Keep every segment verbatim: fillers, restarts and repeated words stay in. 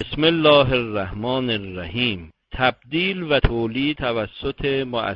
بسم الله الرحمن الرحیم. تبدیل و تولید توسط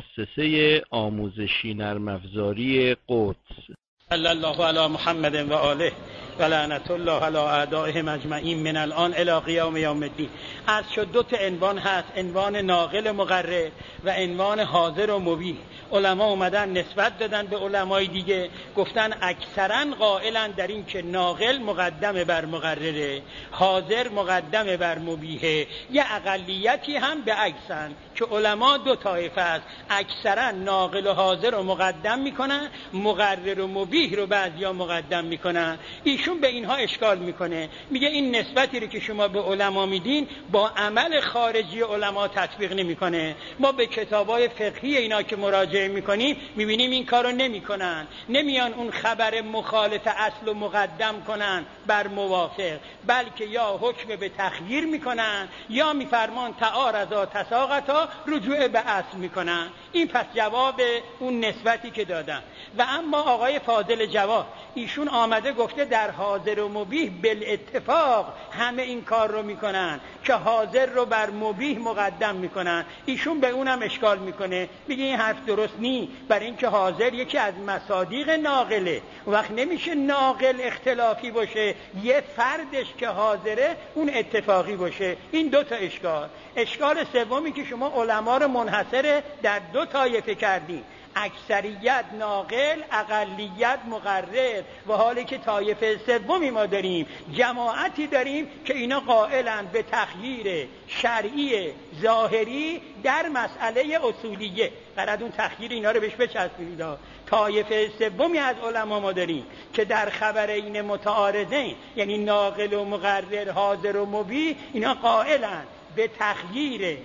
مؤسسه آموزشی نرم افزاری قدس. صلی الله علی محمد و آله و لعنت الله علی اعدائهم اجمعین من الان الی قیام یوم الدین. از شد دو تا عنوان هست، عنوان ناقل مقرر و عنوان حاضر و مبیح. علما اومدن نسبت دادن به علمای دیگه، گفتن اکثرا قائلن در این که ناقل مقدم بر مقرره، حاضر مقدم بر مبیحه. یه اقلیتی هم به عکسن که علما دو طایفه است، اکثرا ناقل و حاضر رو مقدم میکنن، مقرر و مبیح رو بعضیا مقدم میکنن. ایشون به اینها اشکال میکنه، میگه این نسبتی رو که شما به علما میدین با عمل خارجی علما تطبیق نمیکنه. ما به کتابای فقهی اینا که مراجعه میکنیم میبینیم این کارو نمیکنن، نمیان اون خبر مخالف اصل و مقدم کنن بر موافق، بلکه یا حکم به تخییر میکنن یا میفرمان تعارضا تساقطا رجوع به اصل میکنن. این پس جواب اون نسبتی که دادن. و اما آقای فاضل جواد ایشون آمده گفته در حاضر و مبیح بالاتفاق همه این کار رو میکنن که حاضر رو بر مبیح مقدم میکنن. ایشون به اونم اشکال میکنه، میگه این حرف درست نی، برای اینکه حاضر یکی از مصادیق ناقله. وقت نمیشه ناقل اختلافی باشه، یه فردش که حاضره اون اتفاقی باشه. این دو تا اشکال. اشکال سومی که شما علما رو منحصر در دو طایفه کردین، اکثریت ناقل، اقلیت مقرر، و حالی که طایفه سومی ما داریم، جماعتی داریم که اینا قائلن به تخییر شرعی ظاهری در مسئله اصولیه. برای اون تخییر اینا رو بهش بچسبید. طایفه سومی از علما ما داریم که در خبرین متعارضین، یعنی ناقل و مقرر، حاضر و مبیح، اینا قائلن به تخییر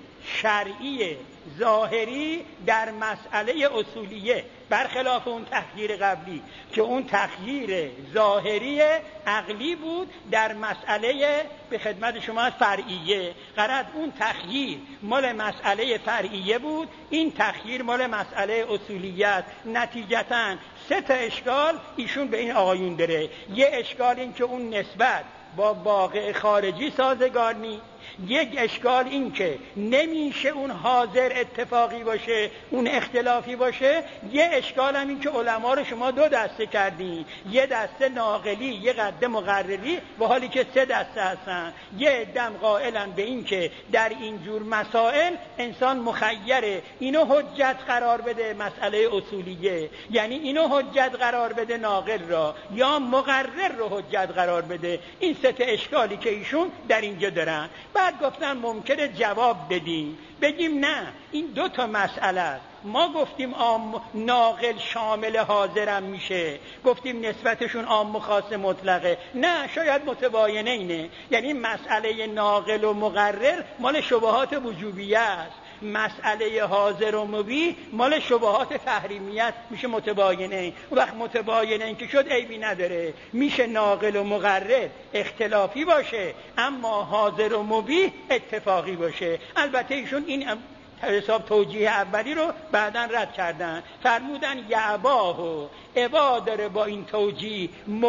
شرعی ظاهری در مسئله اصولیه، برخلاف اون تخییر قبلی که اون تخییر ظاهری عقلی بود در مسئله به خدمت شما از فرعیه. قرار اون تخییر مال مسئله فرعیه بود، این تخییر مال مسئله اصولیت. نتیجتاً سه تا اشکال ایشون به این آقایون داره. یه اشکال این که اون نسبت با واقع خارجی سازگار نیست. یک اشکال این که نمیشه اون حاضر اتفاقی باشه، اون اختلافی باشه. یه اشکال هم این که علما رو شما دو دسته کردین، یه دسته ناقلی، یه قده مقرری، و حالی که سه دسته هستن. یه دم قائلن به این که در این جور مسائل انسان مخیره، اینو حجت قرار بده مسئله اصولیه، یعنی اینو حجت قرار بده ناقل را، یا مقرر رو حجت قرار بده. این سه تا اشکالی که ایشون در اینجا دارن. بعد گفتن ممکنه جواب بدیم، بگیم نه، این دو تا مسئله است. ما گفتیم عام ناقل شامل حاضرم میشه، گفتیم نسبتشون عام و خاص مطلقه. نه، شاید متباینه اینه، یعنی مسئله ناقل و مقرر مال شبهات وجوبیه است، مسئله حاضر و مبیح مال شبهات تحریمیت، میشه متباینه. وقت متباینه این که شد عیبی نداره، میشه ناقل و مقرر اختلافی باشه اما حاضر و مبیح اتفاقی باشه. البته ایشون این حساب توجیه اولی رو بعداً رد کردن، فرمودن یعباه و عبا داره با این توجیه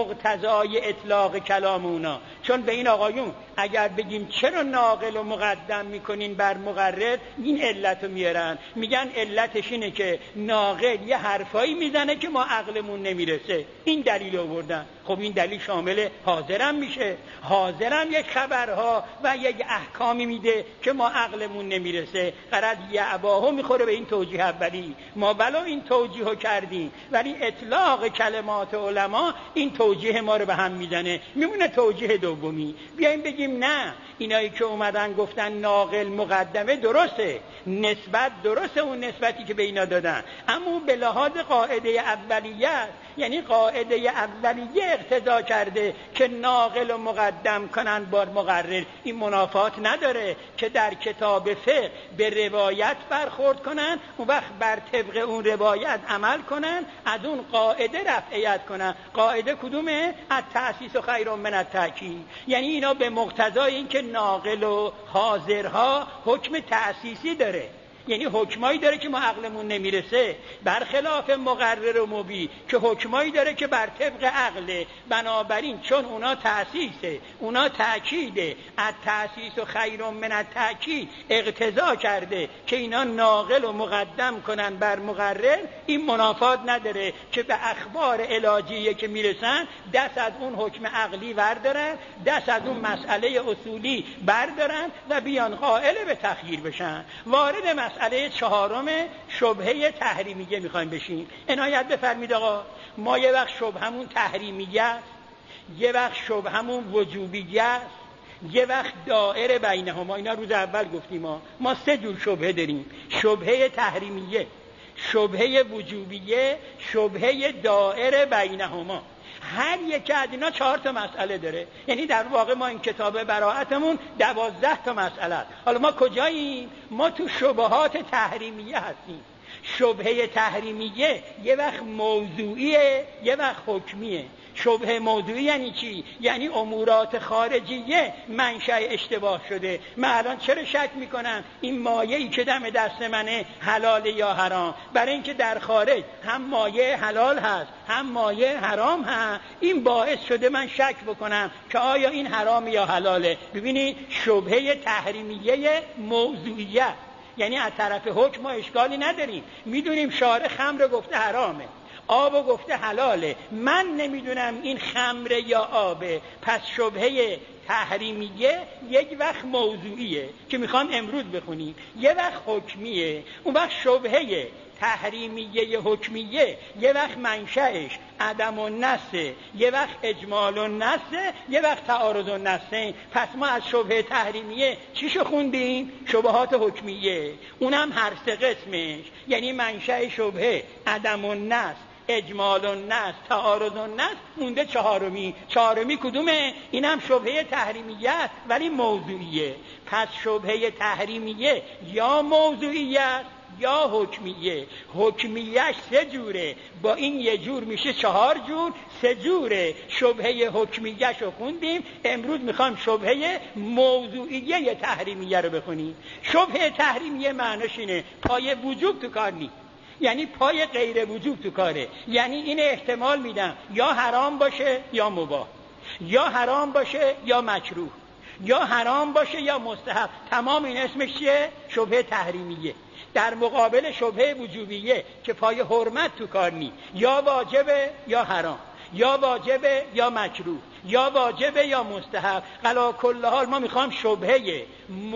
مقتضای اطلاق کلام اونا. چون به این آقایون اگر بگیم چرا ناقل و مقدم میکنین بر مقرر، این علت رو میارن، میگن علتش اینه که ناقل یه حرفایی میزنه که ما عقلمون نمیرسه، این دلیل آوردن. خب این دلیل شامل حاضرم میشه، حاضرم یک خبرها و یک احکامی میده که ما عقلمون نمیرسه. قرار یعباهو میخوره به این توجیه اولی. ما بلا این توجیهو کردیم، ولی اطلاق کلمات علما این توجیه ما رو به هم میزنه، میمونه توجیه دومی. بیایم بگیم نه، اینایی که اومدن گفتن ناقل مقدمه درسته، نسبت درسته، اون نسبتی که به اینا دادن، اما به لحاظ قاعده اولیت، یعنی قاعده اولیه اقتضا کرده که ناقل و مقدم کنن بر مقرر. این منافات نداره که در کتاب فقه به روایت برخورد کنن، اون وقت بر طبق اون روایت عمل کنن، از اون قاعده رفعیت کنن. قاعده کدومه؟ التأسیس خیر من التأکید. یعنی اینا به مقتضای این که ناقل و حاضرها حکم تأسیسی داره، یعنی حکمایی داره که ما عقلمون نمیرسه، برخلاف مقرر و مبیح که حکمایی داره که بر طبق عقله. بنابراین چون اونا تأسیسه، اونا تأکیده، از تأسیس و خیر من التأکید اقتضا کرده که اینا ناقل و مقدم کنن بر مقرر، این منافات نداره که به اخبار الهیه که میرسن دست از اون حکم عقلی بردارن، دست از اون مسئله اصولی بردارن و بیان قائل به تخییر بشن. وارد مسئله چهارم شبهه تحریمیه میخوایم بشیم. عنایت بفرمید آقا، ما یه وقت شبهمون تحریمیه است، یه وقت شبهمون وجوبیه است، یه وقت دائره بینهما. اینا روز اول گفتیم ما ما سه جور شبهه داریم: شبهه تحریمیه، شبهه وجوبیه، شبهه دائره بینهما. هر یک از اینا چهار تا مسئله داره. یعنی در واقع ما این کتاب براءتمون دوازده تا مسئله است. حالا ما کجاییم؟ ما تو شبهات تحریمیه هستیم. شبهه تحریمیه یه وقت موضوعیه، یه وقت حکمیه. شبهه موضوعی یعنی چی؟ یعنی امورات خارجیه منشأ اشتباه شده. من الان چرا شک میکنم این مایه‌ای که دم دست منه حلال یا حرام؟ برای اینکه در خارج هم مایه حلال هست هم مایه حرام هست. این باعث شده من شک بکنم که آیا این حرام یا حلاله. ببینید شبهه تحریمیه موضوعیه، یعنی از طرف حکم ما اشکالی نداریم، میدونیم شارع خمر گفته حرامه، آب گفته حلاله، من نمیدونم این خمره یا آبه. پس شبهه تحریمیه یک وقت موضوعیه که میخوام امروز بخونیم، یه وقت حکمیه. اون وقت شبهه تحریمیه حکمیه یه وقت منشأش عدم النصه، یه وقت اجمال النصه، یه وقت تعارض النصه. پس ما از شبهه تحریمیه چیشو خوندیم؟ شبهات حکمیه. اونم هر سه قسمش، یعنی منشأ شبهه عدم النص، اجمال النص، تعارض النص. مونده چهارمی. چهارمی کدومه؟ اینم شبهه تحریمیه است ولی موضوعیه. پس شبهه تحریمیه یا موضوعیه یا حکمیه. حکمیهش سه جوره، با این یه جور میشه چهار جور، سه جوره. شبهه حکمیهش رو خوندیم، امروز میخوام شبهه موضوعیه تحریمیه رو بخونیم. شبهه تحریمیه معناش اینه پای وجوب تو کار نیست، یعنی پای غیر وجوب تو کاره. یعنی این احتمال میدم یا حرام باشه یا مباح، یا حرام باشه یا مکروه، یا حرام باشه یا مستحب. تمام این اسمش چیه؟ شبهه تحریمیه. در مقابل شبهه وجوبیه که پای حرمت تو کار نی، یا واجبه یا حرام، یا واجبه یا مکروه، یا واجبه یا مستحب. علا کل حال ما میخوام شبهه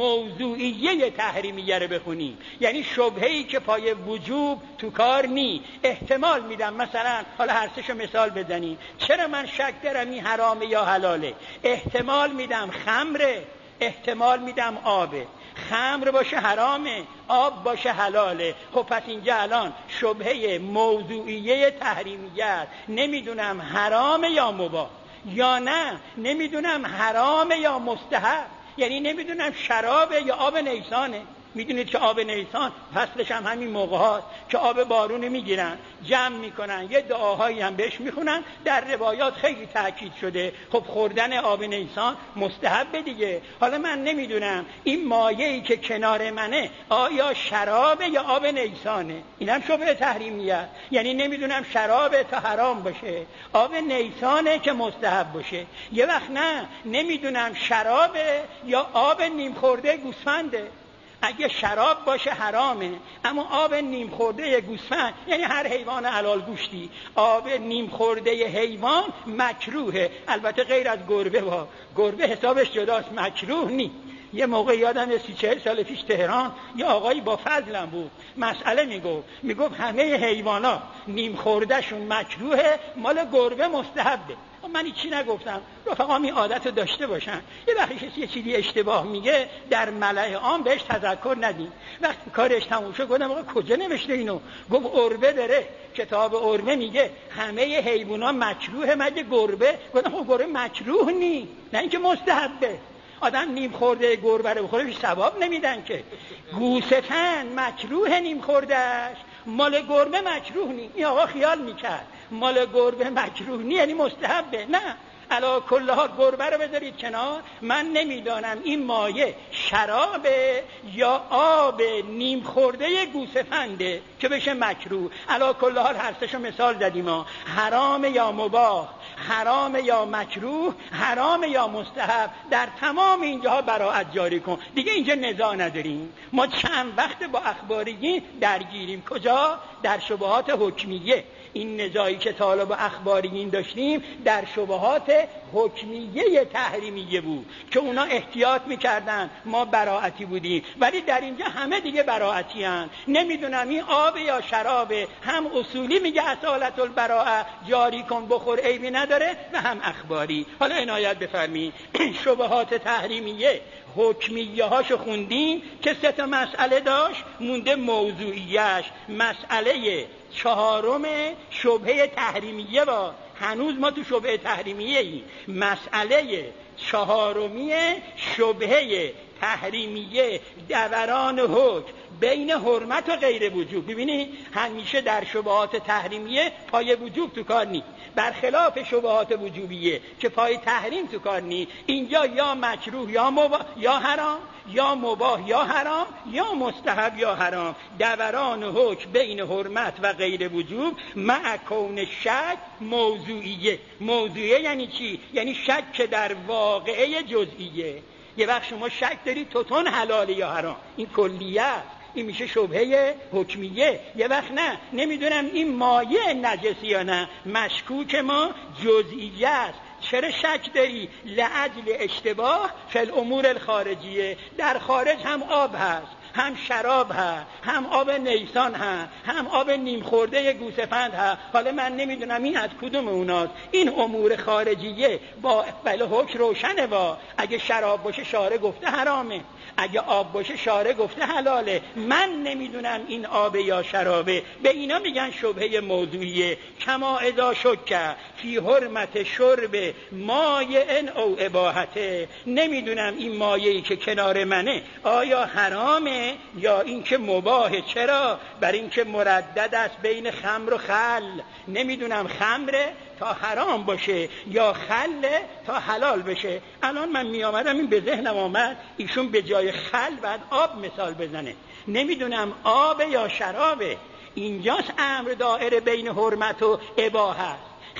موضوعیه تحریمیه رو بخونیم، یعنی شبهه‌ای که پای وجوب تو کار نی. احتمال میدم مثلا، حالا هر سه‌شو مثال بزنیم، چرا من شک دارم این حرامه یا حلاله؟ احتمال میدم خمره، احتمال میدم آبه. خمر باشه حرامه، آب باشه حلاله. خب پس اینجا الان شبهه موضوعیه تحریمیه است. نمیدونم حرامه یا مباح، یا نه نمیدونم حرامه یا مستحب، یعنی نمیدونم شرابه یا آب نیسانه. میدونید که آب نیسان فصلش هم همین موقع هاست که آب بارون میگیرن جمع میکنن، یه دعاهایی هم بهش میخونن. در روایات خیلی تاکید شده خب خوردن آب نیسان مستحب دیگه. حالا من نمیدونم این مایه‌ای که کنار منه آیا شرابه یا آب نیسانه. اینم شبهه تحریمیه، یعنی نمیدونم شرابه تا حرام باشه، آب نیسانه که مستحب باشه. یه وقت نه نمیدونم شرابه یا آب نیم خورده گوسفنده. اگه شراب باشه حرامه، اما آب نیم خورده گوسفند یعنی هر حیوان حلال گوشتی، آب نیم خورده حیوان مکروهه. البته غیر از گربه، با گربه حسابش جداست، مکروه نی. یه موقع یادم سی چهل سال پیش تهران یه آقایی با فضلم بود، مسئله میگفت میگفت همه حیوانات نیم خورده شون مکروهه، مال گربه مستحبه. من چی نگفتم، رفقا می عادت رو داشته باشن. یه وقتی کسی یه چیزی اشتباه میگه در ملأ عام بهش تذکر ندیم. وقتی کارش تموم شد گفتم آقا کجا نوشته اینو؟ گفت عربه داره، کتاب عربه میگه همه حیونا مکروه مگه گربه. گفتم خب گربه مکروه نی، نه اینکه مستحبه. آدم نیم خورده گربه رو بخوره بهش ثواب نمیدن که. گوسفند مکروه نیم خوردهش، مال گربه مکروه نی. این آقا خیال میکرد مال گربه مکروه نی یعنی مستحبه. نه، علا کل ها گربه رو بذارید کنار. من نمیدانم این مایه شراب یا آب نیم خورده گوسفنده که بشه مکروه. علی کل حال هر سه‌شو مثال زدیم ما، حرام یا مباح، حرام یا مکروه، حرام یا مستحب، در تمام اینجاها براءت جاری کن. دیگه اینجا نزاع نداریم. ما چند وقت با اخباریین درگیریم. کجا؟ در شبهات حکمیه. این نزاعی که تا حالا با اخباریین داشتیم در شبهات حکمیه تحریمیه بود که اونا احتیاط میکردن، ما براعتی بودیم. ولی در اینجا همه دیگه براعتی هن. نمیدونم این آب یا شراب، هم اصولی میگه اصالت البراءه جاری کن بخور عیبی نداره، و هم اخباری. حالا عنایت بفرمایید. شبهات تحریمیه حکمیه هاشو خوندیم که سه تا مسئله داشت، مونده موضوعیش. مسئله چهارم شبهه تحریمیه با هنوز ما تو شبهه تحریمیه ای. مسئله چهارمی شبهه تحریمیه دوران حکم بین حرمت و غیر وجوب. ببینید همیشه در شبهات تحریمیه پای وجوب تو کار نی، برخلاف شبهات وجوبیه که پای تحریم تو کار نی. اینجا یا مکروه یا مباح یا حرام، یا مباح یا حرام، یا مستحب یا حرام. دوران حکم بین حرمت و غیر وجوب مع کون شک موضوعیه. موضوعیه یعنی چی؟ یعنی شک در واقعه جزئیه. یه وقت شما شک دارید توتون حلاله یا حرام، این کلیه است، این میشه شبهه حکمیه. یه وقت نه، نمیدونم این مایع نجسی یا نه، مشکوک ما جزئیه است. چرا شک داری؟ لعجل اشتباه فی الامور الخارجیه. در خارج هم آب هست، هم شراب هست، هم آب نیسان هست، هم آب نیم خورده گوسفند هست. حالا من نمیدونم این از کدوم اوناست. این امور خارجیه با بله حکم روشنه. با اگه شراب باشه شارع گفته حرامه، اگه آب باشه شارع گفته حلاله. من نمیدونم این آب یا شرابه. به اینا میگن شبهه موضوعیه. کما اذا شک فی حرمت شرب مایع او اباحته. نمیدونم این مایعی که کنار منه آیا حرامه یا اینکه مباهه. چرا؟ بر اینکه مردد است بین خمر و خل. نمیدونم خمره تا حرام باشه یا خل تا حلال بشه. الان من می آمدم این به ذهنم آمد ایشون به جای خل بعد آب مثال بزنه. نمیدونم آب یا شرابه. اینجاست امر دائره بین حرمت و اباحه.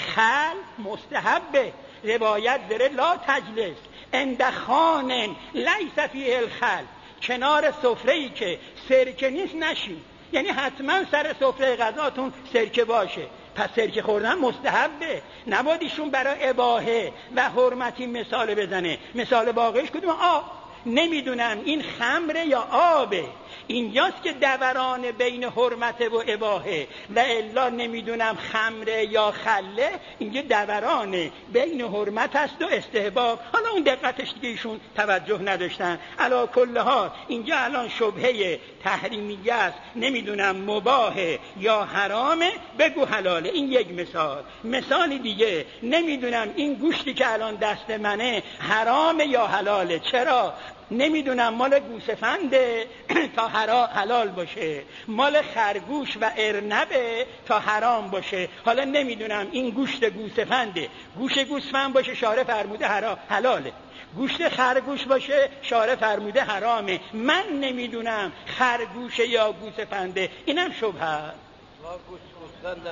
خل مستحبه. روایت داره لا تجلس عند خان لیس فیه الخل. کنار سفره‌ای که سرکه نیست نشین. یعنی حتما سر سفره غذاتون سرکه باشه. پس سرکه خوردن مستحبه. نباید ایشون برای اباحه و حرمتی مثال بزنه. مثال واقعیش کدوم؟ آب. نمیدونم این خمره یا آبه. اینجاست که دوران بین حرمت و اباحه. و الا نمیدونم خمره یا خله. اینجا دوران بین حرمت است و استحباب. حالا اون دقتش دیگه ایشون توجه نداشتن. علی کل حال اینجا الان شبهه تحریمیه است. نمیدونم مباحه یا حرامه، بگو حلاله. این یک مثال. مثال دیگه نمیدونم این گوشتی که الان دست منه حرامه یا حلاله. چرا؟ نمیدونم مال گوسفنده تا حلال باشه، مال خرگوش و ارنبه تا حرام باشه. حالا نمیدونم این گوشت گوسفنده، گوشت گوسفند باشه شارع فرموده حرام حلاله، گوشت خرگوش باشه شارع فرموده حرامه. من نمیدونم خرگوش یا گوسفنده. اینم شبهه است. گوشت گوسفندم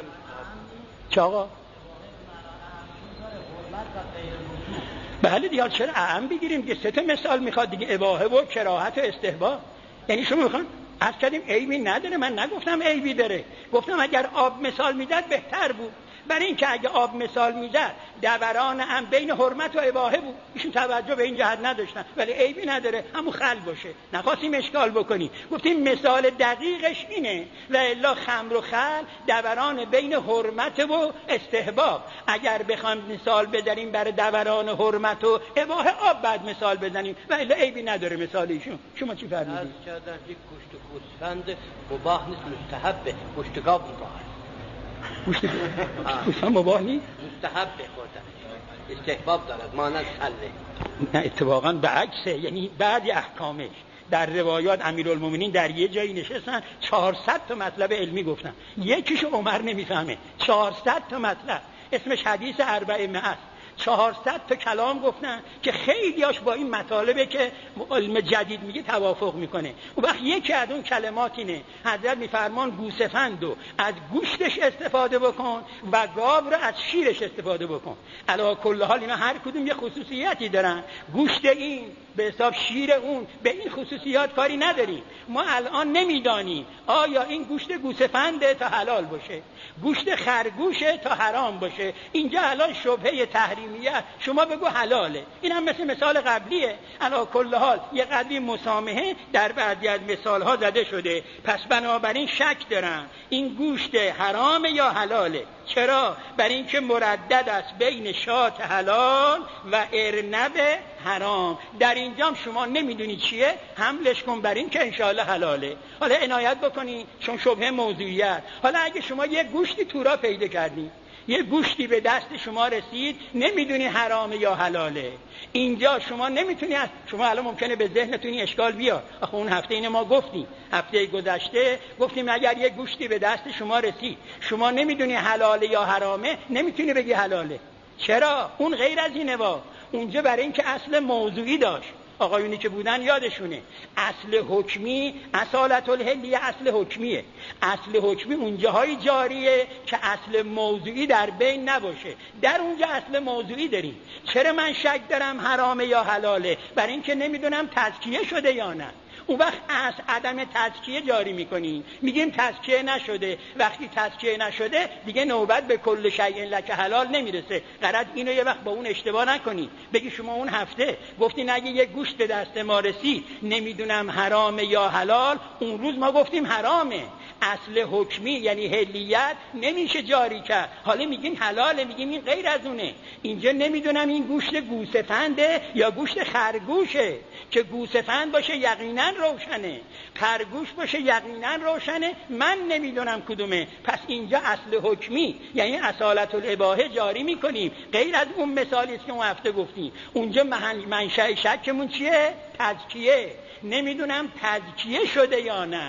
چه آقا؟ بله دیگه چرا اهم بگیریم که سه تا مثال میخواد دیگه، اباحه و کراهت و استحباب. یعنی شما میخوان عرض کردیم عیبی نداره. من نگفتم عیبی داره، گفتم اگر آب مثال میداد بهتر بود. برای این که اگه آب مثال میداد دوران هم بین حرمت و اباحه بود، ایشون توجه به این جهت نداشتن. ولی عیبی نداره همون خل باشه، نخواستیم اشکال بکنیم. گفتیم مثال دقیقش اینه. و الا خمر و خل دوران بین حرمت و استحباب. اگر بخوام مثال بزنیم برای دوران حرمت و اباحه آب بعد مثال بزنیم. و الا عیبی نداره مثال ایشون. شما چی فرمودید؟ از کردن یک گوشت گوسفند مباح نیست، مستحبه. گوشت گاو مباح. گوشت گوسفند مباح نیست؟ مستحب بخوردن، استحباب دارد، مانند خله. نه اتفاقا به عکسه. یعنی بعضی احکامش در روایات امیرالمومنین در یه جایی نشستن چهارصد تا مطلب علمی گفتن، یکیشو عمر نمیفهمه. چهارصد تا مطلب، اسمش حدیث اربعه مئه است. چهارصد تا کلام گفتن که خیلیاش با این مطالبه که علم جدید میگه توافق میکنه. و وقت یکی از اون کلمات اینه حضرت میفرمان گوسفندو از گوشتش استفاده بکن و گاو رو از شیرش استفاده بکن. علی کل حال اینا هر کدوم یه خصوصیتی دارن. گوشت این به حساب شیر اون، به این خصوصیات کاری نداریم. ما الان نمیدانیم آیا این گوشت گوسفنده تا حلال باشه، گوشت خرگوشه تا حرام باشه. اینجا الان شبهه تحریمیه، شما بگو حلاله. این هم مثل مثال قبلیه. علی کل حال یه قدری مسامحه در بعضی از مثال ها زده شده. پس بنابراین شک دارم این گوشت حرام یا حلاله. چرا؟ برای اینکه مردد است بین شات حلال و ارنب حرام. در اینجا شما نمیدونی چیه، حملش کن بر این که انشاءالله حلاله. حالا عنایت بکنی چون شبهه موضوعیت. حالا اگه شما یه گوشتی تو را پیدا کردی، یه گوشتی به دست شما رسید، نمیدونی حرامه یا حلاله، اینجا شما نمیتونی. شما الان ممکنه به ذهنتون این اشکال بیاد، آخه اون هفته اینو ما گفتیم، هفته گذشته گفتیم اگر یه گوشتی به دست شما رسید شما نمیدونی حلاله یا حرامه، نمیتونی بگی حلاله. چرا؟ اون غیر از اینه. وا اونجا برای اینکه اصل موضوعی داشت. آقایونی که بودن یادشونه اصل حکمی، اصالت الحلیه اصل حکمیه. اصل حکمی اونجاهای جاریه که اصل موضوعی در بین نباشه. در اونجا اصل موضوعی داریم. چرا من شک دارم حرامه یا حلاله؟ برای اینکه نمیدونم تزکیه شده یا نه. اون وقت از عدم تزکیه جاری میکنیم، میگیم تزکیه نشده. وقتی تزکیه نشده دیگه نوبت به کل شیء لک حلال نمیرسه. غرض اینو یه وقت با اون اشتباه نکنی، بگی شما اون هفته گفتین اگه یه گوشت به دست ما رسید نمیدونم حرامه یا حلال، اون روز ما گفتیم حرامه. اصل حکمی یعنی حلیت نمیشه جاری کرد. حالا میگین حلاله، میگیم این غیر از اونه. اینجا نمیدونم این گوشت گوسفنده یا گوشت خرگوشه. که گوسفند باشه یقینا روشنه، خرگوش باشه یقینا روشنه، من نمیدونم کدومه. پس اینجا اصل حکمی یعنی اصالت الاباحه جاری میکنیم، غیر از اون مثالی که اون هفته گفتیم. اونجا منشأ شکمون چیه؟ تزکیه. نمیدونم تزکیه شده یا نه.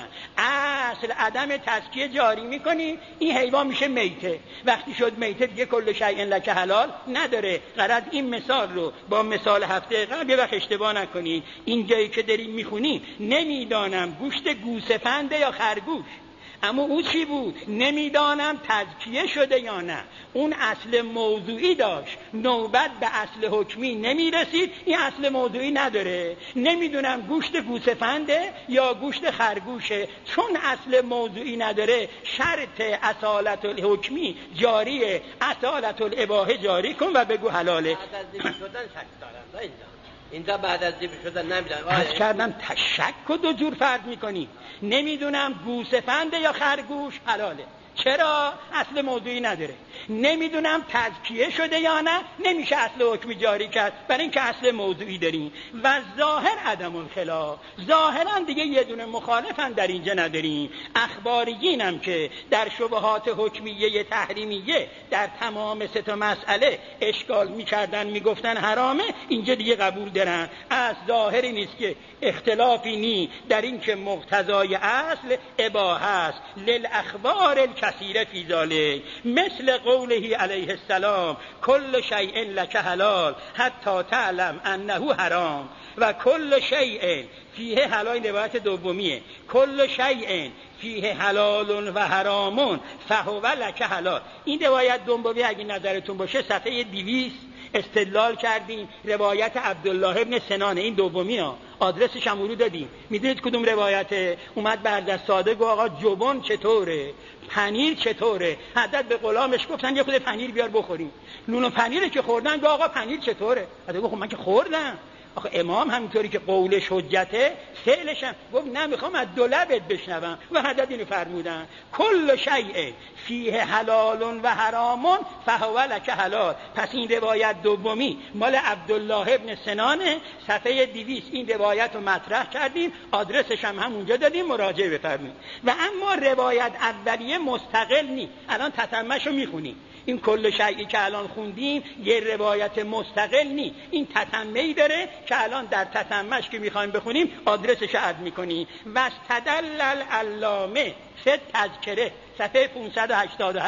اصل عدم تزکیه جاری میکنی، این حیوان میشه میته. وقتی شد میته دیگه کل شیء لک حلال نداره. غرض این مثال رو با مثال هفته قبل یه وقت اشتباه نکنی. این جایی که داریم میخونیم نمیدانم گوشت گوسفنده یا خرگوش، اما او چی بود؟ نمیدانم تزکیه شده یا نه. اون اصل موضوعی داشت، نوبت به اصل حکمی نمیرسید، این اصل موضوعی نداره. نمیدونم گوشت گوسفنده یا گوشت خرگوشه، چون اصل موضوعی نداره شرط اصالت الحکمی جاریه. اصالت الاباحه جاری کن و بگو حلاله. بعد از ذبح شدن شک دارم اینجا بعد از ذبح شدن نمیدونم. از کردم تشک و دو جور فرد میکنی. نمیدونم گوسفنده یا خرگوش حلاله. چرا؟ اصل موضوعی نداره. نمیدونم تزکیه شده یا نه، نمیشه اصل حکمی جاری کرد برای اینکه اصل موضوعی داریم. و ظاهر عدم الخلاف، ظاهرا دیگه یه دونه مخالفن در اینجا نداریم. اخباریین هم که در شبهات حکمیه تحریمیه در تمام سه تا مسئله اشکال میکردن، میگفتن حرامه، اینجا دیگه قبول دارن. از ظاهری نیست که اختلافی نی در این که مقتضای اصل اباحه است. للاخبار کثیره فی ذلک، مثل قوله علیه السلام کل شیء لک حلال حتی تعلم انه حرام و کل شیء فیه حلال. روایت دومیه، کل شیء فیه حلال و حرام فهو لک حلال. این روایت دومی اگه نظرتون باشه صفحه دویست استدلال کردیم، روایت عبدالله ابن سنان. این دومی ها آدرسش هم رو دادیم. میدونید کدوم روایته؟ اومد بردست ساده گو آقا جبن چطوره، پنیر چطوره. حضرت به غلامش گفتن یه خود پنیر بیار بخوریم. نون و پنیره که خوردن گو آقا پنیر چطوره. حضرت گفت من که خوردم. آخه امام همینطوری که قولش حجته، فعلش هم گفت نمیخوام از دو لبت بشنوم. و حضرت اینو فرمودن کل شیء فیه حلال و حرام فهو لک حلال. پس این روایت دومی مال عبدالله ابن سنان، صفحه دویست این روایت رو مطرح کردیم، آدرسش هم همونجا دادیم، مراجعه بفرمایید. و اما روایت اولیه مستقل نی. الان تتمه‌شو میخونیم. این کل شیئی که الان خوندیم یه روایت مستقل نی، این تتمه‌ای داره که الان در تتمه‌اش که میخوایم بخونیم آدرسش عرض میکنیم. واستدل العلامه فی تذکره صفحه پانصد و هشتاد و هشت.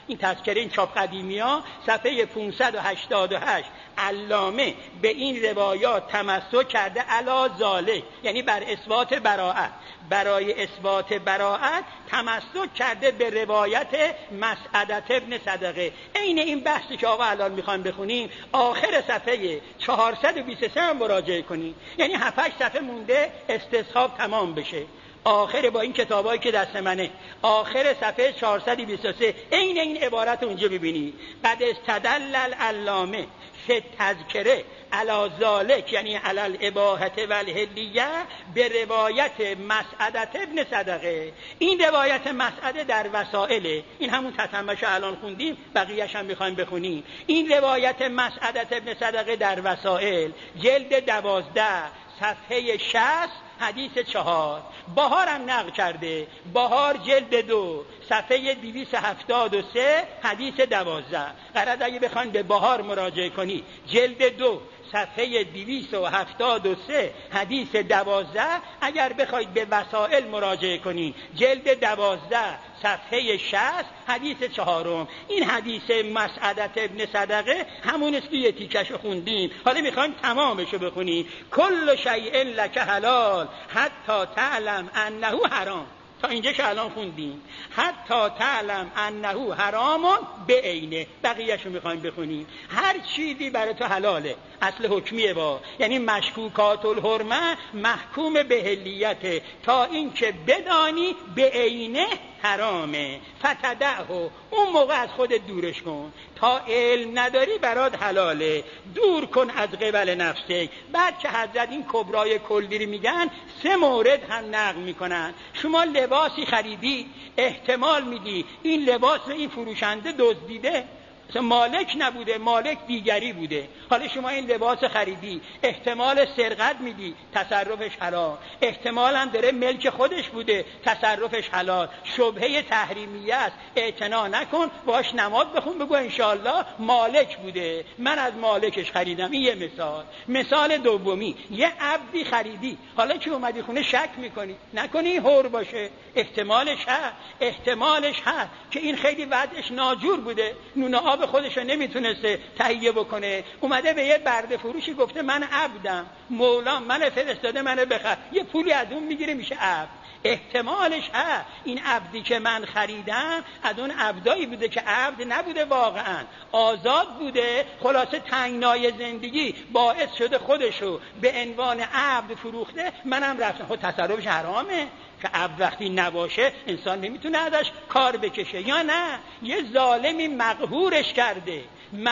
این تذکره این چاپ قدیمی ها صفحه پانصد و هشتاد و هشت علامه به این روایات تمسک کرده علی ذالک، یعنی بر اثبات براءت، برای اثبات براءت تمسک کرده به روایت مسعدة ابن صدقه. عین این بحثی که آقا الان میخوایم بخونیم آخر صفحه چهارصد و بیست و سه هم مراجعه کنیم، یعنی هفت هشت صفحه مونده استصحاب تمام بشه. آخر با این کتابایی که دست منه آخر صفحه چهارصد و بیست و سه عین این عبارت اونجا ببینید. قد استدل العلامه فی تذکره علی ذالک، یعنی علی الاباحه والحلیه، به روایت مسعدة ابن صدقه. این روایت مسعده در وسائل، این همون تتمه‌شو الان خوندیم، بقیه‌اش هم می‌خوایم بخونیم. این روایت مسعدة ابن صدقه در وسائل جلد دوازده صفحه شصت حدیث چهار. بهار هم نقل کرده، بهار جلد دو صفحه دویست و هفتاد و سه حدیث دوازده. قرار اگه بخواید به بهار مراجعه کنی جلد دو صفحه دویست و هفتاد و سه حدیث دوازده، اگر بخواید به وسائل مراجعه کنی جلد دوازده صفحه شصت حدیث چهارم. این حدیث مسعدة ابن صدقه همون است که یه تیکشو خوندیم، حالا میخوایم تمامشو بخونیم. کل شیء لک حلال حتی تعلم انه حرام، تا اینجا که الان خوندیم، حتی تعلم انه حرام به عینه، بقیه‌شو میخوایم بخونیم. هر چیزی برای تو حلاله، اصل حکمیه با، یعنی مشکوکات الحرمه محکوم به حلیته، تا اینکه بدانی به عینه حرامه. فتدعه، اون موقع از خودت دورش کن. تا علم نداری برات حلاله، دور کن از قبل نفسه. بعد که حضرت این کبرای کلی رو میگن سه مورد هم نقل میکنن. شما لباسی خریدی، احتمال میدی این لباس رو این فروشنده دزدیده، مثلا مالک نبوده، مالک دیگری بوده. حالا شما این لباس خریدی، احتمال سرقت میدی، تصرفش حلال. احتمال هم داره ملک خودش بوده، تصرفش حلال. شبهه تحریمیه است، اعتنا نکن، باش نماز بخون، بگو انشاءالله مالک بوده، من از مالکش خریدم. این یه مثال. مثال دومی، یه عبدی خریدی، حالا که اومدی خونه شک میکنی، نکنی هور باشه، احتمالش هست، احتمالش هست که این خیلی وضعش ناجور بوده، نون آب خودش رو نمیتونسته تهیه بکنه، اومده به یه برده فروشی گفته من عبدم، مولا من فرستاده منو بخر، یه پولی از اون میگیره میشه عبد. احتمالش هست این عبدی که من خریدم از اون عبدایی بوده که عبد نبوده، واقعا آزاد بوده، خلاصه تنگنای زندگی باعث شده خودشو به عنوان عبد فروخته، منم رفتم. خود تصرفش حرامه که عبد وقتی نباشه انسان نمیتونه ازش کار بکشه، یا نه یه ظالمی مقهورش کرده،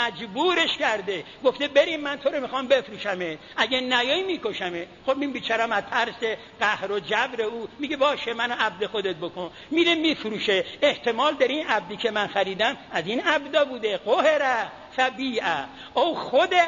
مجبورش کرده، گفته بریم من تو رو میخوام بفروشمه، اگه نیایی میکشمه. خب این بیچارم از ترس قهر و جبر او میگه باشه منو عبد خودت بکن، میره میفروشه. احتمال داره این عبدی که من خریدم از این عبدا بوده، قهره فبیعه او خودعه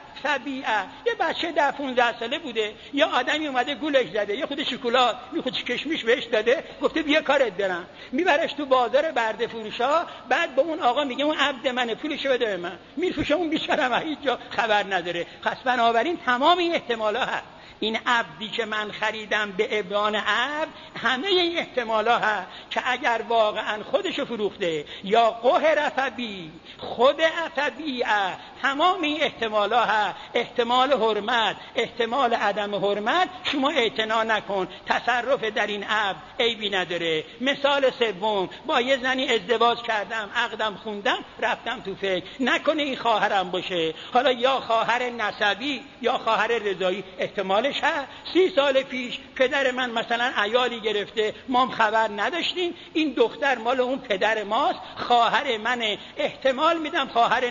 فبیعه. یه بچه ده پونزده ساله بوده، یا آدمی اومده گولش زده، یا خود شکلات یا خود کشمش بهش داده، گفته بیا کارت دارم، میبرش تو بازار برده فروشا، بعد به اون آقا میگه اون عبد منه، پولشو بده به من، میفروشه. اون بیچاره هیچ جا خبر نداره. پس بنابراین تمام این احتمالا هست. این عبدی که من خریدم به ابران عبد، همه این احتمالا هست که اگر واقعا خودشو فروخته یا قهر فبی خود فبیعه، تمام این احتمالا هست. احتمال حرمت، احتمال عدم حرمت، شما اعتنا نکن، تصرف در این عبد عیبی نداره. مثال سوم، با یه زنی ازدواج کردم، عقدم خوندم، رفتم تو فکر، نکنه این خواهرم باشه، حالا یا خواهر نسبی یا خواهر رضایی، احتمال سی سال پیش پدر من مثلا عیالی گرفته، ما هم خبر نداشتیم، این دختر مال اون پدر ماست، خواهر منه، احتمال میدم خواهر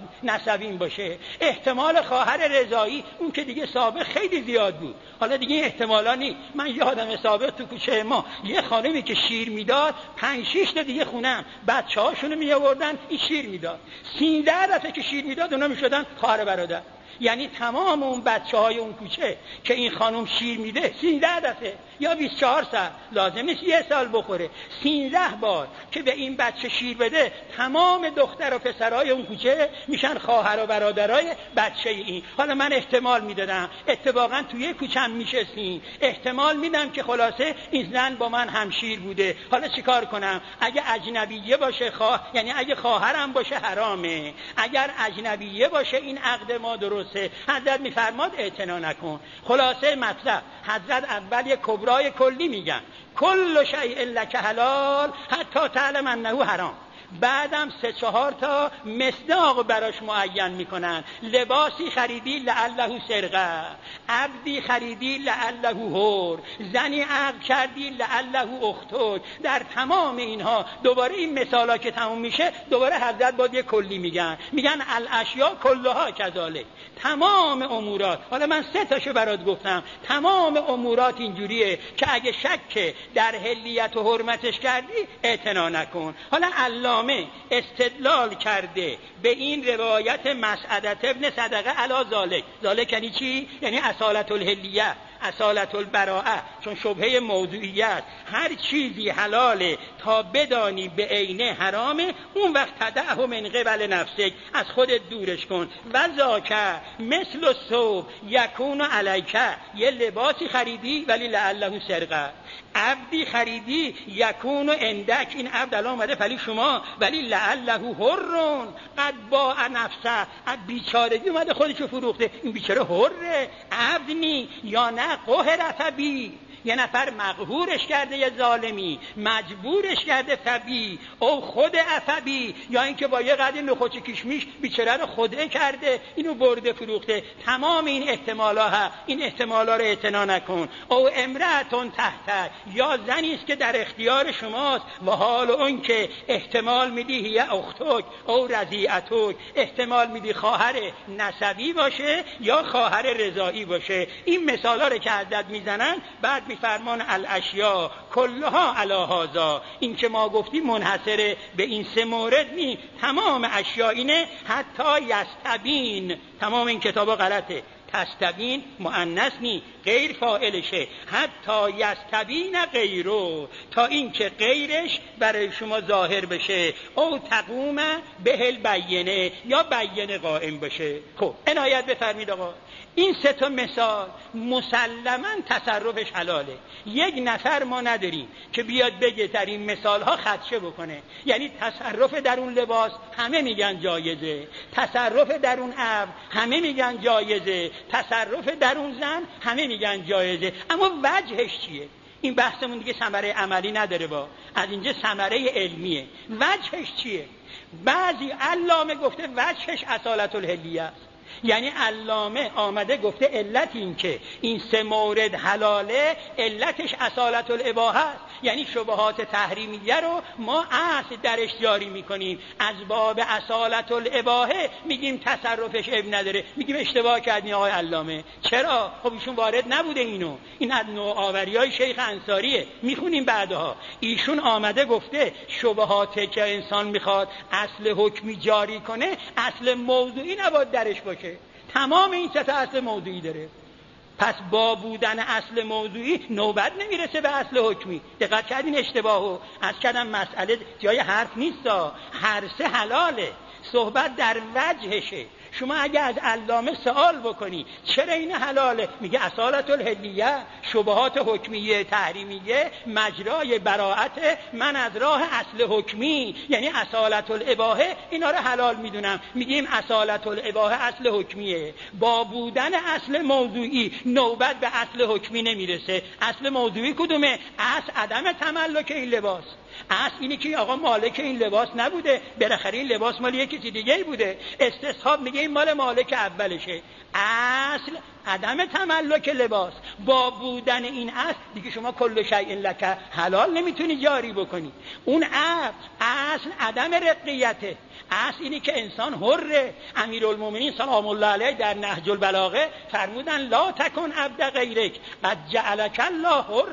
نسبین باشه. احتمال خواهر رضایی، اون که دیگه سابق خیلی زیاد بود، حالا دیگه این احتمالا نیست. من یادم سابق تو کوچه ما یه خانمی که شیر میداد، پنج شش تا دیگه خونم بچه‌هاشونو می آوردن این شیر میداد، سیزده دفعه که شیر میداد اونا میشدن خواهر برادر. یعنی تمام اون بچه های اون کوچه که این خانم شیر میده سیزده دفعه یا بیست و چهار ساعت، لازم نیست یه سال بخوره، سیزده بار که به این بچه شیر بده، تمام دختر و پسرای اون کوچه میشن خواهر و برادرای بچه این. حالا من احتمال میدادم اتفاقا توی کوچم میشستیم، احتمال میدم که خلاصه این زن با من همشیر بوده. حالا چیکار کنم؟ اگه اجنبیه باشه خواه، یعنی اگه خواهرم باشه حرامه، اگر اجنبیه باشه این عقد ما درسته. حضرت میفرماد اعتنا نکن. خلاصه مطلب حضرت اول یک کبرای کلی میگن کل شیء لک حلال حتی تعلم انه حرام، بعدم سه چهار تا مصداق براش معین میکنن. لباسی خریدی لعله سرقه، عبدی خریدی لعله حر، زنی عقد کردی لعله اختک. در تمام اینها دوباره این مثالا که تموم میشه دوباره حضرت باید یک کلی میگن، میگن الاشیا کلها کذالک، تمام امورات. حالا من سه تاشو برات گفتم، تمام امورات اینجوریه که اگه شک در حلیت و حرمتش کردی اعتنا نکن. حالا علامه استدلال کرده به این روایت مسعدة ابن صدقه علی ذالک. ذالک یعنی چی؟ یعنی اصالت الحلیه، اصالت البراءه، چون شبهه موضوعیت هر چیزی حلاله تا بدانی به عینه حرامه، اون وقت تدعه من قبل نفسک، از خودت دورش کن. و ذاکه مثل الثوب یکون علیک، یه لباسی خریدی ولی لعله سرقه، عبدی خریدی یکون عندک، این عبد الان اومده پلی شما ولی لعله حرون قد باع نفسه، بیچارگی اومده خودشو فروخته، این بیچاره حره، عبد نی. یا نه قهر بی، یه نفر مقهورش کرده، یه ظالمی مجبورش کرده فبی، او خود افبی، یا اینکه با یه قدر نخوچ کشمیش بیچاره رو خدعه کرده اینو برده فروخته. تمام این احتمالا ها، این احتمالا رو اعتنا نکن. او امرأتون تحت، یا زنی است که در اختیار شماست، و حال اون که احتمال میدی هی اختک او رضیعتک، احتمال میدی خواهر نسبی باشه یا خواهر رضاعی باشه. این مثالا رو که حضرت میزنن بعد فرمان الاشیا کلها علی هذا، این که ما گفتیم منحصره به این سه مورد نی، تمام اشیا اینه. حتی یستبین، تمام این کتابا غلطه، تستبین مؤنث نی، غیر فاعلشه. حتی یستبین غیرو، تا این که غیرش برای شما ظاهر بشه. او تقوم به البینه، یا بینه قائم بشه. خب عنایت بفرمید آقا، این سه تا مثال مسلماً تصرفش حلاله. یک نفر ما نداریم که بیاد بگه در این مثال ها خدشه بکنه. یعنی تصرف در اون لباس همه میگن جایزه، تصرف در اون عبد همه میگن جایزه، تصرف در اون زن همه میگن جایزه. اما وجهش چیه؟ این بحثمون دیگه ثمره عملی نداره، با از اینجا ثمره علمیه. وجهش چیه؟ بعضی علامه گفته وجهش اصالت الحلیه است. یعنی علامه آمده گفته علت این که این سه مورد حلاله، علتش اصالت الاباحه است. یعنی شبهات تحریمیه رو ما اصل درش جاری میکنیم، از باب اصالت الاباحه میگیم تصرفش اب نداره. میگیم اشتباه کردی آقای علامه. چرا؟ خب ایشون وارد نبوده اینو، این از نوآوری‌های شیخ انصاریه، میخونیم بعدها. ایشون آمده گفته شبهات که انسان میخواد اصل حکمی جاری کنه، اصل موضوعی نباید درش باشه. تمام این سه تا اصل موضوعی داره. پس با بودن اصل موضوعی نوبت نمیرسه به اصل حکمی. دقت کردین اشتباهو از کردم، مسئله جای حرف نیست، هر سه حلاله، صحبت در وجهشه. شما اگه از علامه سوال بکنی چرا این حلاله، میگه اصالت الحلیه، شبهات حکمیه تحریمیه مجرای براءت، من از راه اصل حکمی یعنی اصالت الاباحه اینا رو حلال میدونم. میگیم اصالت الاباحه اصل حکمیه، با بودن اصل موضوعی نوبت به اصل حکمی نمیرسه. اصل موضوعی کدومه؟ اصل عدم تملک این لباس. اصل اینه که آقا مالک این لباس نبوده، بالاخره این لباس مال یکی دیگه بوده. استصحاب میگه این مال مالک اولشه. اصل عدم تملک لباس. با بودن این اصل دیگه شما کل شیء لک حلال نمیتونی جاری بکنی. اون اصل اصل عدم رقیته. اصل اینه که انسان حره. امیرالمومنین سلام الله علیه در نهج البلاغه فرمودن لا تکن عبد غیرک قد جعلک الله حرا.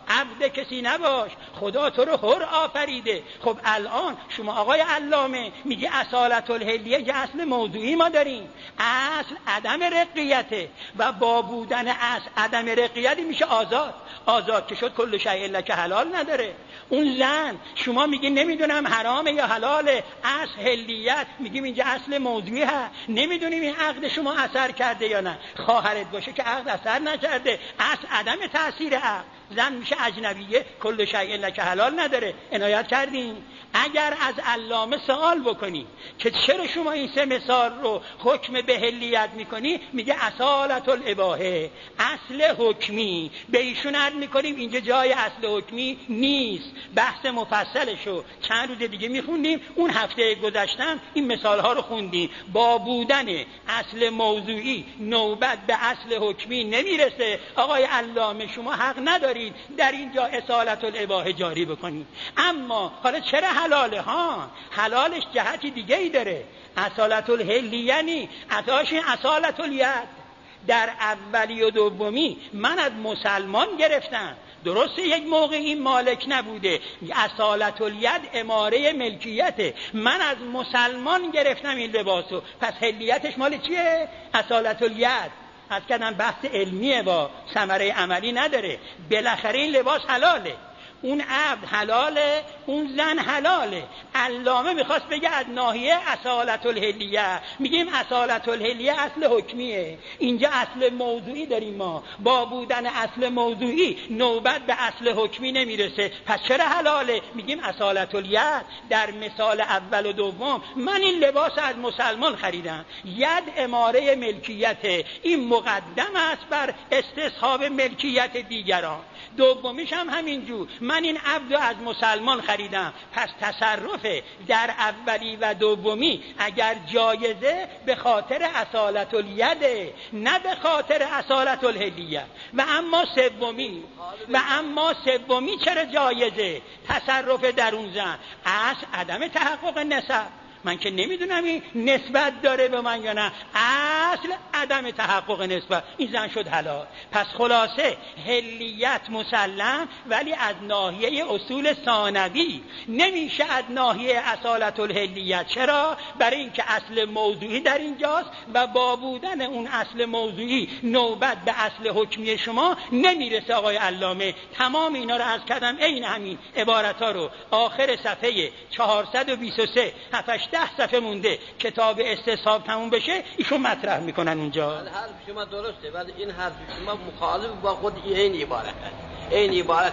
عبد کسی نباش، خدا تو رو حر آفریده. خب الان شما آقای علامه میگه اصالت الحلیه که اصل موضوعی ما داریم، اصل عدم رقیته و با بودن اصل عدم رقیتی میشه آزاد. آزاد که شد کل شیء الا که حلال نداره. اون زن شما میگی نمیدونم حرامه یا حلاله، اصل حلیت میگیم اینجا اصل موضوعی هست، نمیدونیم این عقد شما اثر کرده یا نه. خواهرت باشه که عقد اثر نکرده، اصل عدم تأثیر عقد. زن میشه اجنبیه، کل شیء الا که حلال نداره. عنایت کردین؟ اگر از علامه سوال بکنی که چرا شما این سه مثال رو حکم به حلیت میکنی، میگه اصالت الاباحه، اصل حکمی. به ایشون عرض میکنیم اینجا جای اصل حکمی نیست، بحث مفصلشو چند روز دیگه میخوندیم. اون هفته گذشتم این مثال ها رو خوندیم. با بودن اصل موضوعی نوبت به اصل حکمی نمیرسه. آقای علامه شما حق ندارید در اینجا اصالت الاباحه جاری بکنید. اما حالا چرا حلاله؟ ها حلالش جهتی دیگه ای داره. اصالت الحلی یعنی اتاش اصالت الید. در اولی و دومی من از مسلمان گرفتم، درسته یک موقع این مالک نبوده، اصالت الید اماره ملکیته، من از مسلمان گرفتم این لباسو، پس حلیتش مال چیه؟ اصالت الید. از کردن بحث علمیه با ثمره عملی نداره. بالاخره این لباس حلاله، اون عبد حلاله، اون زن حلاله. علامه میخواست بگه از ناحیه اصالت الحلیه، میگیم اصالت الحلیه اصل حکمیه، اینجا اصل موضوعی داریم ما. با بودن اصل موضوعی نوبت به اصل حکمی نمیرسه، پس چرا حلاله؟ میگیم اصالت الید. در مثال اول و دوم من این لباس از مسلمان خریدم، ید اماره ملکیته، این مقدم است بر استصحاب ملکیت دیگران. دومیش هم همینجور، من این عبد از مسلمان خریدم، پس تصرف در اولی و دومی اگر جایزه به خاطر اصالت الیده، نه به خاطر اصالت الحلیه. و اما سومی و اما سومی چرا جایزه؟ تصرف در اون زن اصل عدم تحقق نسب. من که نمیدونم این نسبت داره به من یا نه، اصل عدم تحقق نسبت، این زن شد حلال. پس خلاصه حلیت مسلم، ولی از ناحیه اصول ثانوی نمیشه از ناحیه اصالت الحلیت. چرا؟ برای اینکه اصل موضوعی در اینجاست و با بودن اون اصل موضوعی نوبت به اصل حکمی شما نمیرسه. آقای علامه تمام اینا رو عرض کردم، عین همین عبارت ها رو آخر صفحه چهارصد و بیست و سه هفتش ده صفحه مونده کتاب استصحاب تموم بشه ایشون مطرح میکنن اونجا. حرف شما درسته، ولی این حرف شما مخالف با خود این عبارت، این عبارت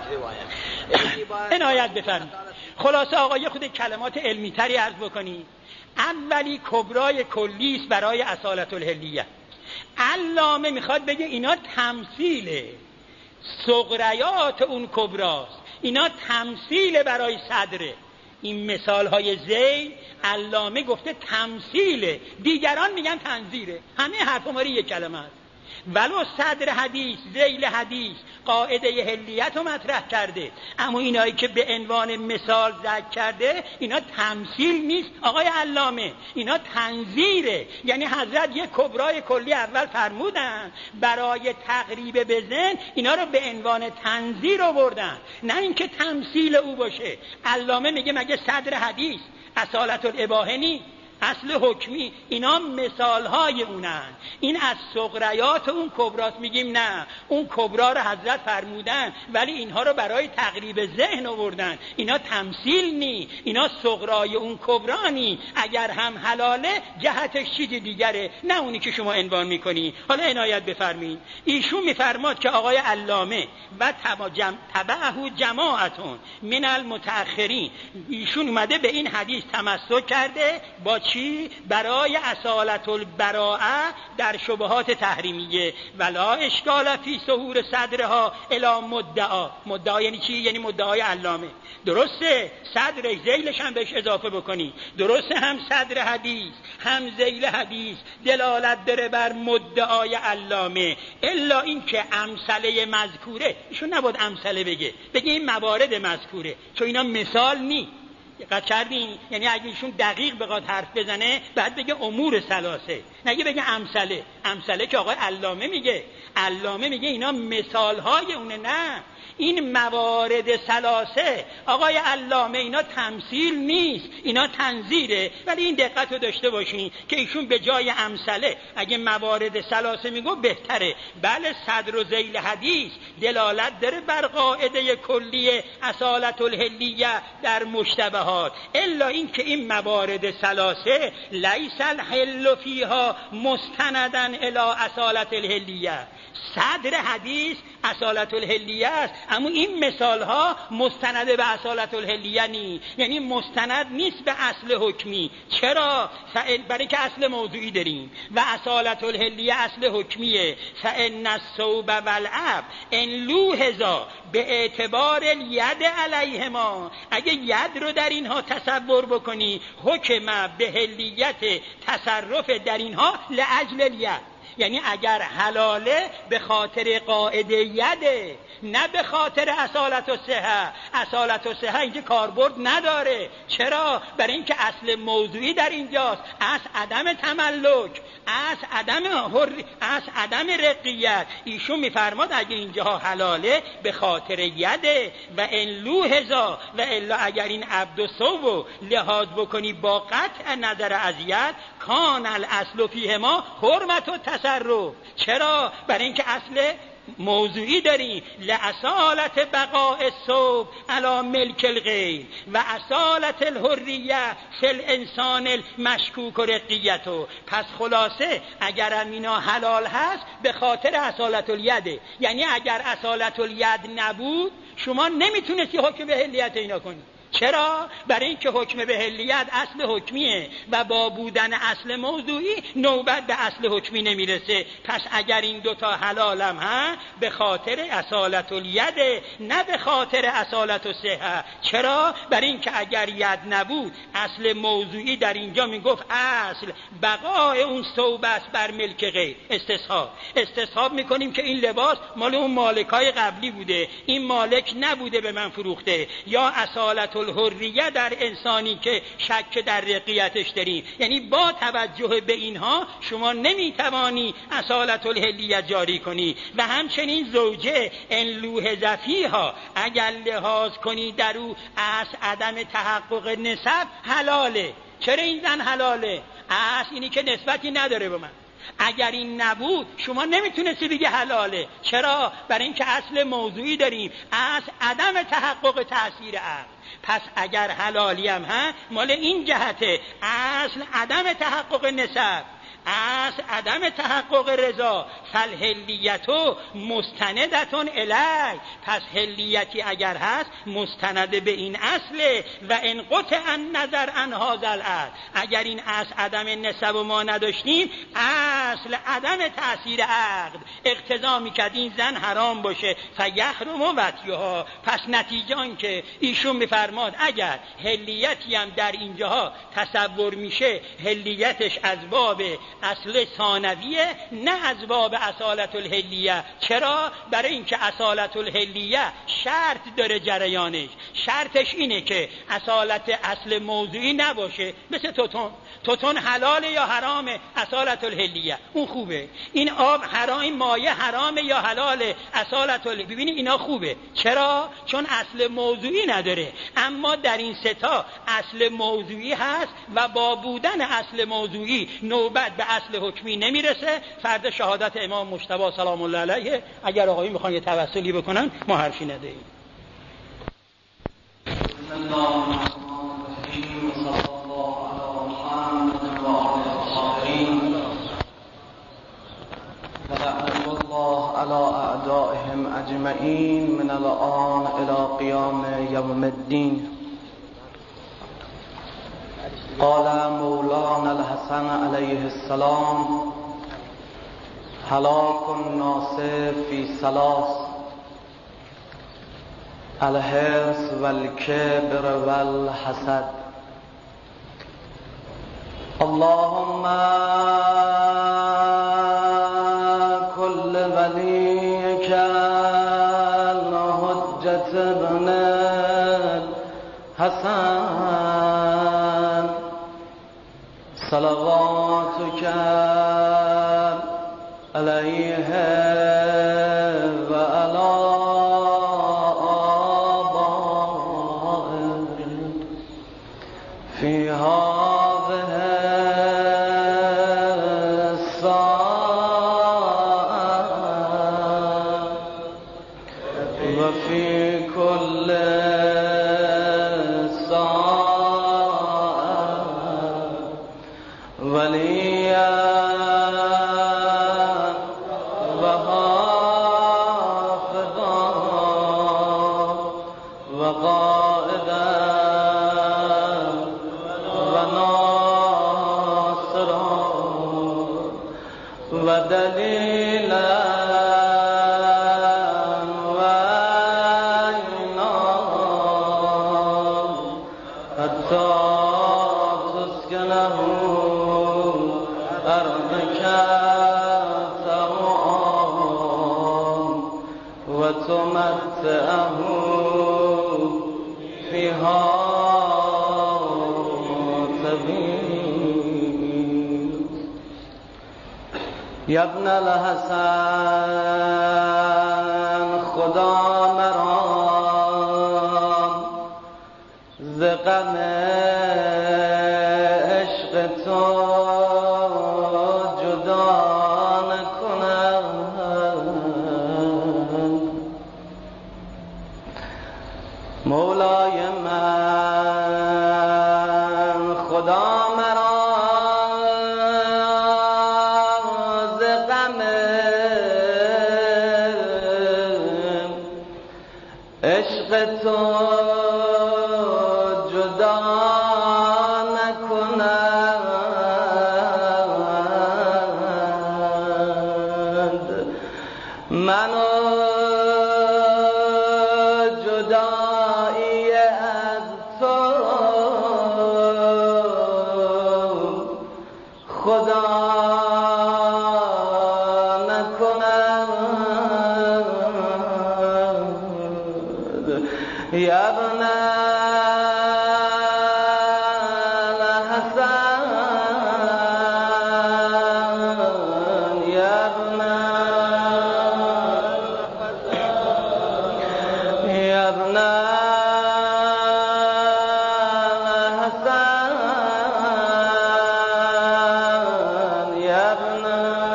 روایت. عنایت بفرمایید. خلاصه آقای خود کلمات علمی تری عرض بکنید. اولی کبرای کلی است برای اصالت الحلیه. علامه میخواد بگه اینا تمثیل صغریات اون کبراست، اینا تمثیل برای صدره. این مثال های ذیل علامه گفته تمثیله، دیگران میگن تنظیره. همه حرف ما یک کلمه است. ولو صدر حدیث، ذیل حدیث قاعده حلیت رو مطرح کرده، اما اینایی که به عنوان مثال ذکر کرده اینا تمثیل نیست آقای علامه، اینا تنظیره. یعنی حضرت یک کبرای کلی اول فرمودن، برای تقریب به ذهن اینا رو به عنوان تنظیر آوردن، نه اینکه تمثیل او باشه. علامه میگه مگه صدر حدیث اصالت الاباحه نیست؟ اصل حکمی اینا مثال های اونن، این از صغریات اون کبراست. میگیم نه، اون کبرا رو حضرت فرمودن ولی اینها رو برای تقریب ذهن آوردن، اینا تمثیل نی، اینا صغرای اون کبرانی. اگر هم حلاله جهتش چیز دیگره، نه اونی که شما عنوان میکنی. حالا عنایت بفرمایید. ایشون میفرماد که آقای علامه و تبعه جماعتون من المتأخرین، ایشون اومده به این حدیث تمسک کرده با چی؟ برای اصالت البراءه در شبهات تحریمیه. ولا اشکال فی ظهور صدرها الی مدعا. مدعا یعنی چی؟ یعنی مدعای علامه. درسته صدر ذیلش هم بهش اضافه بکنی، درسته هم صدر حدیث هم ذیل حدیث دلالت داره بر مدعای علامه، الا این که امثله مذکوره ایشون نباید امثله بگه، بگه این موارد مذکوره، چون اینا مثال نی. دقت کردین؟ یعنی اگه ایشون دقیق بخواد حرف بزنه بعد بگه امور ثلاثه، نگه بگه امثله. امثله که آقای علامه میگه، علامه میگه اینا مثال های اونه، نه این موارد ثلاثه آقای علامه اینا تمثیل نیست، اینا تنظیره. ولی این دقت رو داشته باشین که ایشون به جای امثله اگه موارد ثلاثه میگو بهتره. بله صدر و ذیل حدیث دلالت داره بر قاعده کلی اصالت الحلیه در مشتبهات، الا این که این موارد ثلاثه لیس الحل فیها مستندن الی اصالت الحلیه. صدر حدیث اصالت الحلیه است، اما این مثال ها مستند به اصالت الحلیه نی، یعنی مستند نیست به اصل حکمی. چرا؟ برای که اصل موضوعی داریم و اصالت الحلیه اصل حکمیه. فان الثوب والعب ان لوحظا به اعتبار الید علیهما، اگه ید رو در اینها تصور بکنی حکم به حلیت تصرف در اینها لاجل الید، یعنی اگر حلاله به خاطر قاعده یده نه به خاطر اصالت و صحه. اصالت و صحه اینجا کاربرد نداره. چرا؟ برای اینکه اصل موضوعی در اینجاست، اصل عدم تملک، اصل عدم حر، اصل عدم رقیت. ایشون میفرماد اگه اینجا حلاله به خاطر یده و ان لوحظا و الا اگر این عبد و ثوب لحاظ بکنی با قطع نظر از ید کان الاصل فیهما حرمت و تصرف. چرا؟ برای اینکه اصل موضوعی داریم. لأصالت بقاء الثوب علی ملک الغیر و اصالت الحریه فی الانسان المشکوک و رقیته. پس خلاصه اگر اینا حلال هست به خاطر اصالت الید، یعنی اگر اصالت الید نبود شما نمیتونستی حکم به حلیت اینا کنی. چرا؟ برای اینکه حکم به حلیت اصل حکمیه و با بودن اصل موضوعی نوبت به اصل حکمی نمیرسه. پس اگر این دوتا حلالم ها به خاطر اصالت الید نه به خاطر اصالت الصحه. چرا؟ برای اینکه اگر ید نبود اصل موضوعی در اینجا میگفت اصل بقای اون ثوب است بر ملک غیر. استصحاب استصحاب میکنیم که این لباس مال اون مالکای قبلی بوده، این مالک نبوده به من فروخته. یا اصالت الحریه در انسانی که شک در رقیتش داریم، یعنی با توجه به اینها شما نمیتوانی اصالت الحلیه جاری کنی. و همچنین زوجه ان لوحظ فیها اگر لحاظ کنی در او از عدم تحقق نسب حلاله. چرا این زن حلاله؟ از اینی که نسبتی نداره به من. اگر این نبود شما نمیتونستی بگی حلاله. چرا؟ برای اینکه اصل موضوعی داریم، از عدم تحقق تأثیر عقل. پس اگر حلالی هم ها مال این جهته، اصل عدم تحقق نسب، اصل عدم تحقق رضا، فالحلیتو مستندتون الی. پس حلیتی اگر هست مستند به این اصله. و ان قطع النظر عن هذا الاصل، اگر این اصل عدم نسب و ما نداشتیم اصل عدم تأثیر عقد اقتضا میکرد این زن حرام باشه فیحرم وطیها. پس نتیجه آن که ایشون میفرماد اگر حلیتی هم در اینجاها تصور میشه حلیتش از باب اصل ثانویه نه از باب اصالت الحلیه. چرا؟ برای اینکه اصالت الحلیه شرط داره جریانش. شرطش اینه که اصالت اصل موضوعی نباشه. مثل توتون، توتون حلاله یا حرامه؟ اصالت الحلیه اون خوبه. این آب حرام، این مایه حرامه یا حلاله؟ اصالت الحلیه. ببینید اینا خوبه. چرا؟ چون اصل موضوعی نداره. اما در این ستا اصل موضوعی هست و با بودن اصل موضوعی نوبت به اصل حکمی نمیرسه. فرد شهادت امام مجتبی سلام الله علیه اگر آقایی میخوان یه توسلی بکنن ما حرفی ندهیم. ولعنة الله على أعدائهم أجمعين من الآن إلى قيام يوم الدين. قال مولانا الحسن عليه السلام هلاك الناس في ثلاث الحرص والكبر والحسد. اللهم كل وليك الحجة ابن الحسن صلواتك عليه وعلى وفي كل ساعة وليا وحافظا وقائدا وناصرا ودليلا وتمتعه فيها طويل. يا ابن الحسن خدا مرام ز غم عشق تو جدا نکنم. مولای من خدا مرا ز غم عشق تو جدا نکنند. منو جدایی از تو خدا نکنند. یا ابن الحسن یا ابن یا ابن الحسن یا ابن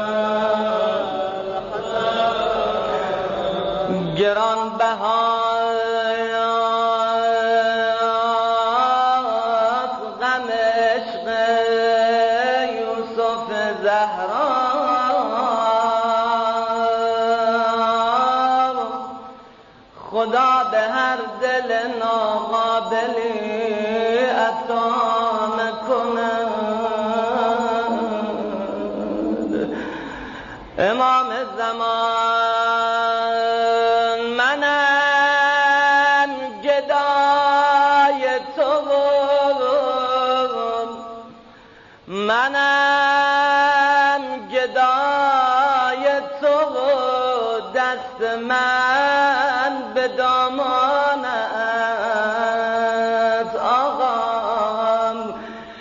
گران بهایت غم عشق یوسف زهرا خدا به هر دل ناقابلی عطا نکند. امام زمان منم گدای تو منم گدای تو دست من به دامانت آقام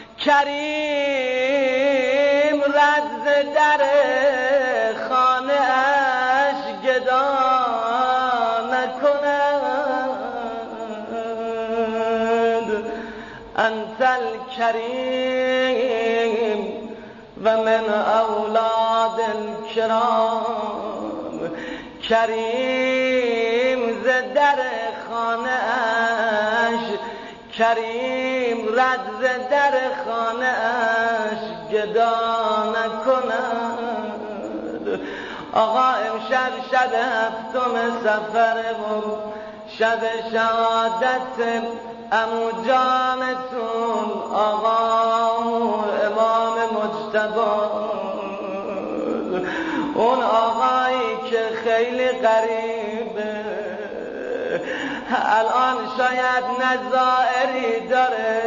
کریم رد در خانه اش گدا نکند. انت الکریم و من اولاد الکرام کریم ز در خانه اش کریم رد ز در خانه اش گدا نکند. آقا امشب شب هفتم سفر و شب شهادت عمو جانتون آقا امام مجتبی، اون آقایی که خیلی غریبه الان شاید نظائری داره،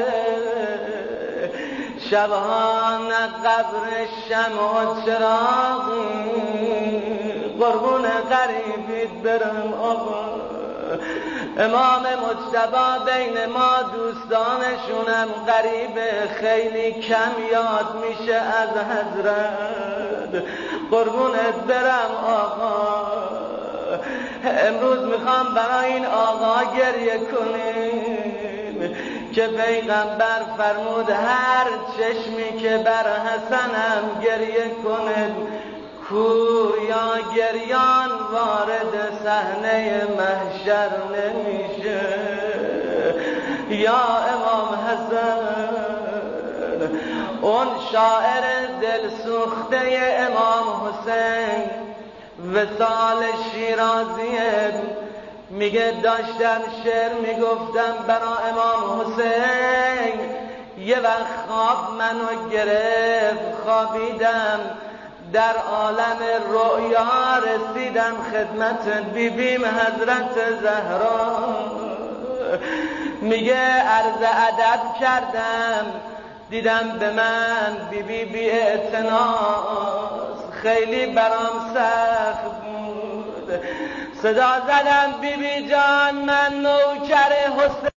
شبها نه قبر شمع و چراغی قربون غریبیت برم آقا. امام مجتبی بین ما دوستانشونم غریبه، خیلی کم یاد میشه از حضرت، قربونت برم آقا. امروز میخوام برای این آقا گریه کنیم که پیغمبر فرمود هر چشمی که بر حسنم گریه کنه کویا گریان وارد صحنه محشر نمیشه. یا امام حسن، اون شاعر دل سوخته امام حسین وصال شیرازیه، میگه داشتم شعر میگفتم برا امام حسین، یه وقت خواب منو گرفت، خوابیدم در عالم رؤیا رسیدم خدمت بیبیم حضرت زهرا. میگه عرض ادب کردم، دیدم به من بیبی بی اعتناس، خیلی برام سخت بود. صدا زدم بیبی جان من نوکر حسین